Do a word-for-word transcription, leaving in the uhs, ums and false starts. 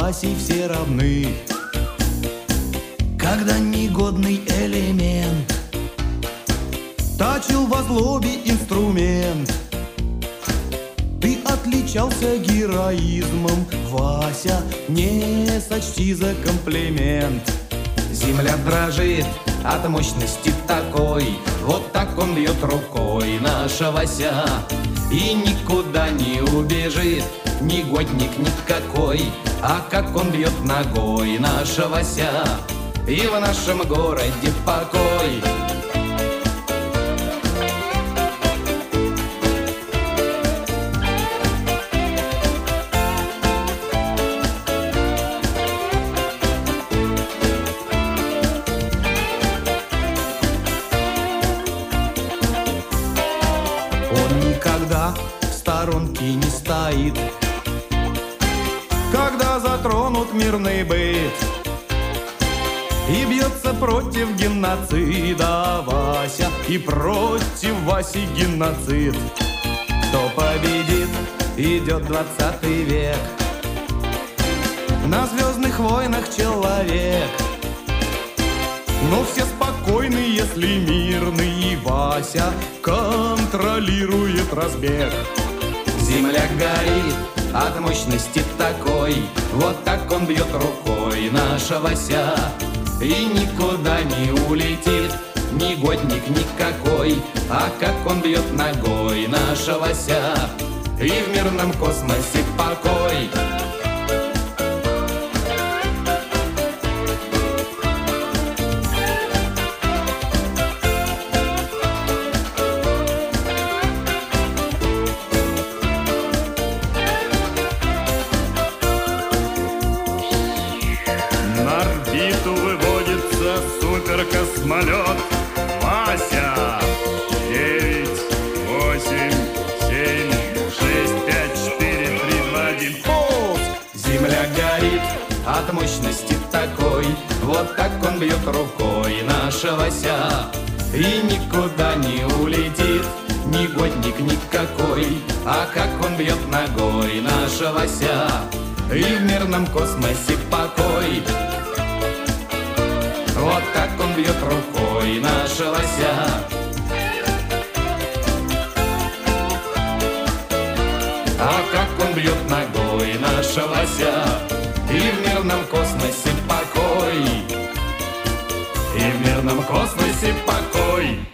Васей все равны. Когда негодный элемент точил во злобе инструмент, ты отличался героизмом, Вася, не сочти за комплимент. Земля дрожит от мощности такой, вот так он бьет рукой, наша Вася, и никуда не убежит, негодник никакой. А как он бьет ногой, наша Вася, и в нашем городе покой. Он никогда в сторонке не стоит, когда затронут мирный быт, и бьется против геноцида Вася, и против Васи геноцид. Кто победит, идет двадцатый век, на звездных войнах человек. Но все спокойны, если мирный Вася контролирует разбег. Земля горит от мощности такой, вот так он бьет рукой, наша Вася, и никуда не улетит, негодник никакой. А как он бьет ногой, наша Вася, и в мирном космосе покой. На орбиту выводится суперкосмолет Вася. Девять, восемь, семь, шесть, пять, четыре, три, два, один. Пуск! Земля горит от мощности такой, вот так он бьет рукой, наша Вася, и никуда не улетит, негодник никакой. А как он бьет ногой, наша Вася, и в мирном космосе покой. Вот так он бьет рукой, наша Вася. А как он бьет ногой, наша Вася, и в мирном космосе покой. И в мирном космосе покой.